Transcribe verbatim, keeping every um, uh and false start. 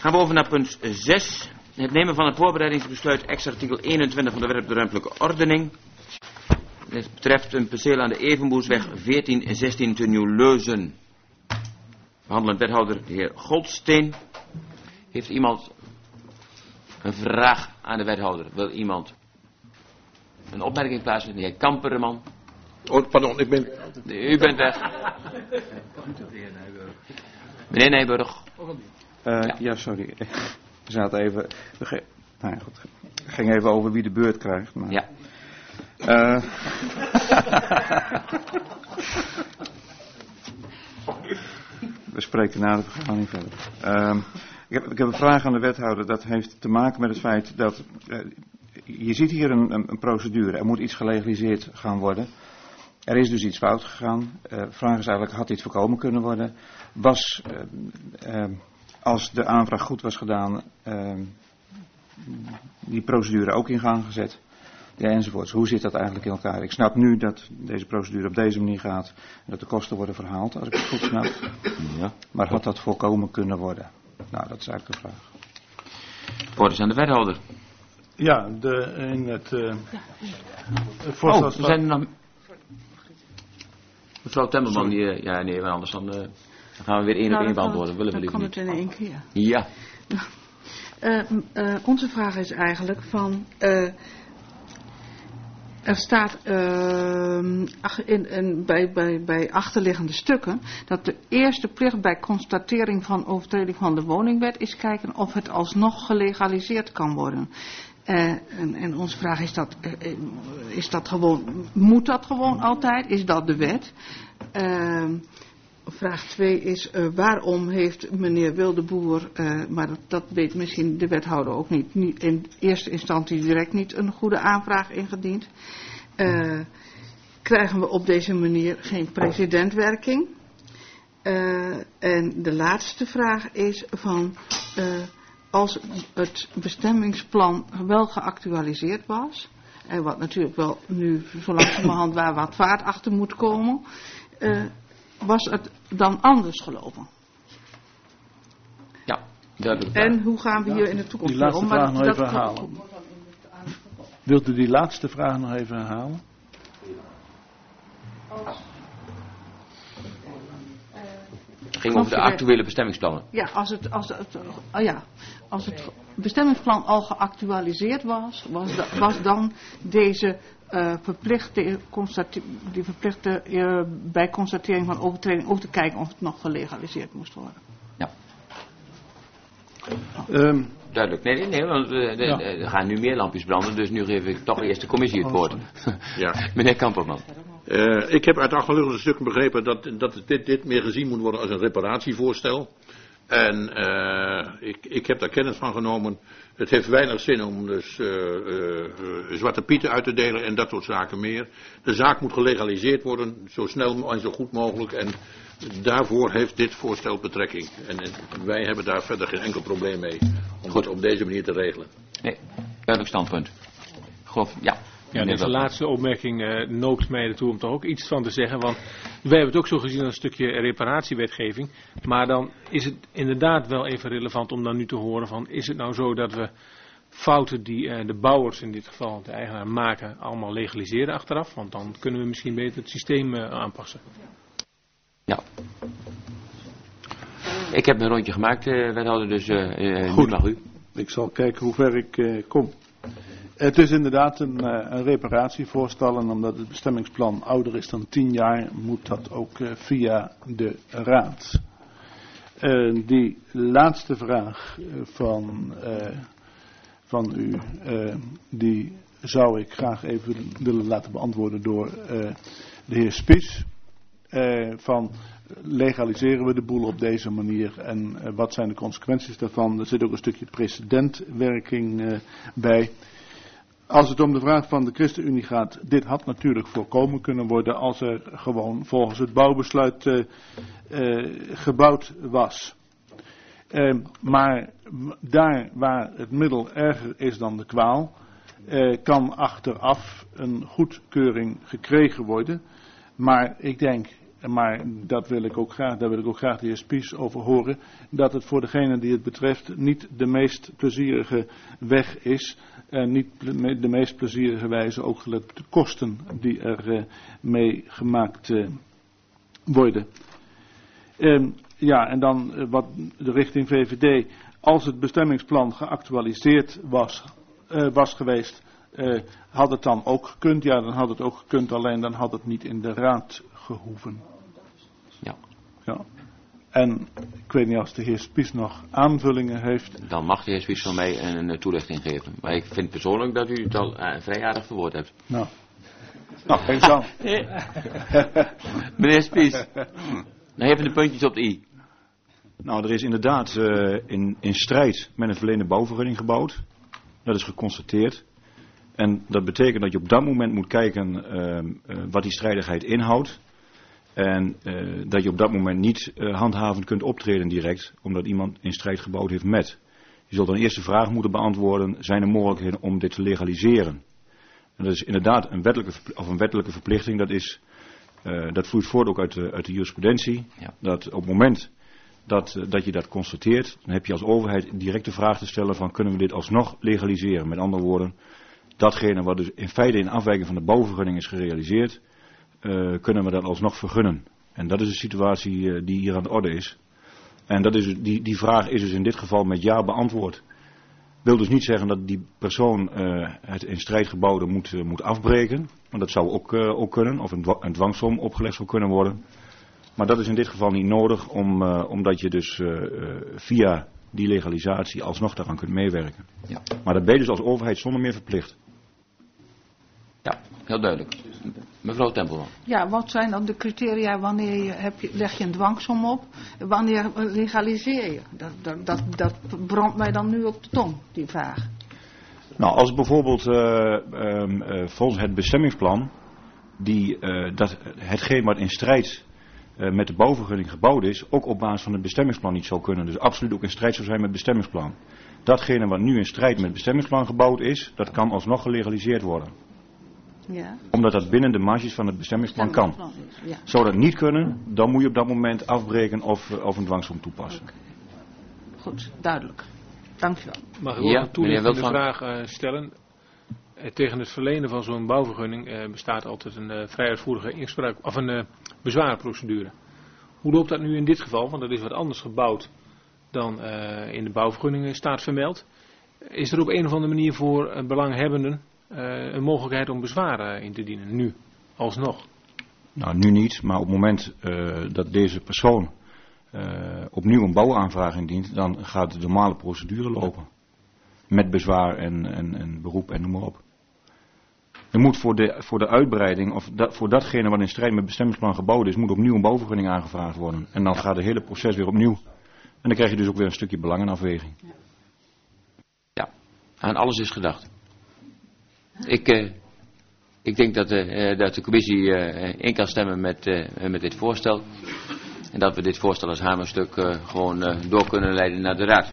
Gaan we over naar punt zes. Het nemen van een voorbereidingsbesluit ex-artikel eenentwintig van de wet op de ruimtelijke ordening. Dit betreft een perceel aan de Evenboesweg veertien zestien te Nieuw-Leuzen. Behandelend wethouder de heer Goldsteen. Heeft iemand een vraag aan de wethouder? Wil iemand een opmerking plaatsen? De heer Kamperman. Oh, pardon, ik ben... U bent weg. Meneer Nijburg. Uh, ja. ja, sorry. We zaten even... We ge... nou ja, goed. Het ging even over wie de beurt krijgt. Maar... Ja. Uh... We spreken na de vergadering verder. Uh, ik, heb, ik heb een vraag aan de wethouder. Dat heeft te maken met het feit dat... Uh, je ziet hier een, een, een procedure. Er moet iets gelegaliseerd gaan worden. Er is dus iets fout gegaan. De uh, vraag is eigenlijk, had dit voorkomen kunnen worden? Was, uh, uh, als de aanvraag goed was gedaan, uh, die procedure ook in gang gezet? Ja, enzovoorts. Hoe zit dat eigenlijk in elkaar? Ik snap nu dat deze procedure op deze manier gaat en dat de kosten worden verhaald, als ik het goed snap. Ja. Maar had dat voorkomen kunnen worden? Nou, dat is eigenlijk de vraag. Woorden aan de wethouder. Ja, de, in het, uh, het voorstel... Oh, we zijn er nog... Mevrouw Temmerman, die, uh, ja nee, maar anders dan, uh, dan gaan we weer één nou, op één beantwoorden. Willen we liever niet. Dan kan het in één keer. Ja. Uh, uh, onze vraag is eigenlijk van... Uh, Er staat uh, in, in, bij, bij, bij achterliggende stukken dat de eerste plicht bij constatering van overtreding van de woningwet is kijken of het alsnog gelegaliseerd kan worden. Uh, en, en onze vraag is dat, uh, is dat gewoon, moet dat gewoon altijd? Is dat de wet? Uh, vraag twee is uh, waarom heeft meneer Wildeboer, uh, maar dat, dat weet misschien de wethouder ook niet, niet in eerste instantie direct niet een goede aanvraag ingediend. Uh, krijgen we op deze manier geen precedentwerking? Uh, en de laatste vraag is van uh, als het bestemmingsplan wel geactualiseerd was, en wat natuurlijk wel nu zo langzamerhand waar wat vaart achter moet komen, uh, was het dan anders gelopen? Ja, duidelijk. En hoe gaan we hier in de toekomst die laatste om? vraag nog even dat herhalen. Wilt u die laatste vraag nog even herhalen? Het ging over de actuele bestemmingsplannen. Ja, als het, als het, oh ja, als het bestemmingsplan al geactualiseerd was, was, da, was dan deze uh, verplichte, constati- die verplichte uh, bij constatering van overtreding ook te kijken of het nog gelegaliseerd moest worden. Ja. Um, Duidelijk. Nee, nee, nee, want uh, de, ja. de, er gaan nu meer lampjes branden, dus nu geef ik toch eerst de commissie het woord. Ja. Meneer Kamperman. Uh, ik heb uit de achterliggende stukken begrepen dat, dat dit, dit meer gezien moet worden als een reparatievoorstel. En uh, ik, ik heb daar kennis van genomen. Het heeft weinig zin om dus uh, uh, uh, zwarte pieten uit te delen en dat soort zaken meer. De zaak moet gelegaliseerd worden, zo snel en zo goed mogelijk. En daarvoor heeft dit voorstel betrekking. En, en wij hebben daar verder geen enkel probleem mee om het op deze manier te regelen. Nee, duidelijk standpunt. Grof, ja. Ja, deze laatste opmerking uh, noopt mij ertoe om toch ook iets van te zeggen. Want wij hebben het ook zo gezien als een stukje reparatiewetgeving. Maar dan is het inderdaad wel even relevant om dan nu te horen van... is het nou zo dat we fouten die uh, de bouwers, in dit geval de eigenaar, maken... allemaal legaliseren achteraf? Want dan kunnen we misschien beter het systeem uh, aanpassen. Ja. Ik heb een rondje gemaakt, uh, wethouder, dus uh, uh, Goed. Nu mag u. Ik zal kijken hoe ver ik uh, kom. Het is inderdaad een, uh, een reparatievoorstel en omdat het bestemmingsplan ouder is dan tien jaar, moet dat ook uh, via de raad. Uh, die laatste vraag uh, van, uh, van u, uh, die zou ik graag even willen laten beantwoorden door uh, de heer Spies. Uh, van legaliseren we de boel op deze manier en uh, wat zijn de consequenties daarvan? Er zit ook een stukje precedentwerking uh, bij. Als het om de vraag van de ChristenUnie gaat, dit had natuurlijk voorkomen kunnen worden als er gewoon volgens het bouwbesluit uh, uh, gebouwd was. Uh, maar daar waar het middel erger is dan de kwaal, uh, kan achteraf een goedkeuring gekregen worden. Maar ik denk maar dat wil ik ook graag, daar wil ik ook graag de heer Spies over horen, dat het voor degene die het betreft niet de meest plezierige weg is. En niet de meest plezierige wijze, ook gelet op de kosten die er uh, mee gemaakt uh, worden. Um, ja, en dan uh, wat de richting V V D. Als het bestemmingsplan geactualiseerd was, uh, was geweest, uh, had het dan ook gekund? Ja, dan had het ook gekund, alleen dan had het niet in de raad gehoeven. Ja. Ja. En ik weet niet of de heer Spies nog aanvullingen heeft. Dan mag de heer Spies van mij een, een toelichting geven. Maar ik vind persoonlijk dat u het al uh, vrij aardig verwoord hebt. Nou, nou geen zand. Meneer Spies, dan even de puntjes op de i. Nou, er is inderdaad uh, in, in strijd met een verleende bouwvergunning gebouwd. Dat is geconstateerd. En dat betekent dat je op dat moment moet kijken uh, uh, wat die strijdigheid inhoudt. En uh, dat je op dat moment niet uh, handhavend kunt optreden direct, omdat iemand in strijd gebouwd heeft met. Je zult dan eerst de vraag moeten beantwoorden, zijn er mogelijkheden om dit te legaliseren? En dat is inderdaad een wettelijke, of een wettelijke verplichting, dat, is, uh, dat vloeit voort ook uit de, uit de jurisprudentie. Ja. Dat op het moment dat, uh, dat je dat constateert, dan heb je als overheid direct de vraag te stellen van kunnen we dit alsnog legaliseren? Met andere woorden, datgene wat dus in feite in afwijking van de bouwvergunning is gerealiseerd, Uh, kunnen we dat alsnog vergunnen. En dat is de situatie uh, die hier aan de orde is. En dat is, die, die vraag is dus in dit geval met ja beantwoord. Wil dus niet zeggen dat die persoon uh, het in strijd gebouwde moet, uh, moet afbreken. Want dat zou ook, uh, ook kunnen. Of een, een dwangsom opgelegd zou kunnen worden. Maar dat is in dit geval niet nodig. Om, uh, omdat je dus uh, uh, via die legalisatie alsnog daaraan kunt meewerken. Ja. Maar dat ben je dus als overheid zonder meer verplicht. Ja, heel duidelijk. Mevrouw Tempelman. Ja, wat zijn dan de criteria wanneer je, heb je, leg je een dwangsom op? Wanneer legaliseer je? Dat, dat, dat, dat brandt mij dan nu op de tong, die vraag. Nou, als bijvoorbeeld uh, um, uh, volgens het bestemmingsplan, die, uh, dat hetgeen wat in strijd uh, met de bouwvergunning gebouwd is, ook op basis van het bestemmingsplan niet zou kunnen. Dus absoluut ook in strijd zou zijn met het bestemmingsplan. Datgene wat nu in strijd met het bestemmingsplan gebouwd is, dat kan alsnog gelegaliseerd worden. Ja. Omdat dat binnen de marges van het bestemmingsplan kan. Ja. Zou dat niet kunnen, dan moet je op dat moment afbreken of, of een dwangsom toepassen. Okay. Goed, duidelijk. Dank u wel. Mag ik ook ja, een toelichtende vraag uh, stellen? Uh, tegen het verlenen van zo'n bouwvergunning uh, bestaat altijd een uh, vrij uitvoerige inspraak of een uh, bezwaarprocedure. Hoe loopt dat nu in dit geval? Want dat is wat anders gebouwd dan uh, in de bouwvergunningen staat vermeld. Is er op een of andere manier voor uh, belanghebbenden Uh, een mogelijkheid om bezwaren in te dienen, nu, alsnog? Nou, nu niet, maar op het moment uh, dat deze persoon uh, opnieuw een bouwaanvraag indient, dan gaat de normale procedure lopen. Met bezwaar en, en, en beroep en noem maar op. Er moet voor de, voor de uitbreiding, of dat, voor datgene wat in strijd met het bestemmingsplan gebouwd is, moet opnieuw een bouwvergunning aangevraagd worden. En dan ja. gaat het hele proces weer opnieuw. En dan krijg je dus ook weer een stukje belangenafweging. Ja, ja. Aan alles is gedacht. Ik, uh, ik denk dat, uh, dat de commissie uh, in kan stemmen met, uh, met dit voorstel. En dat we dit voorstel als hamerstuk uh, gewoon uh, door kunnen leiden naar de raad.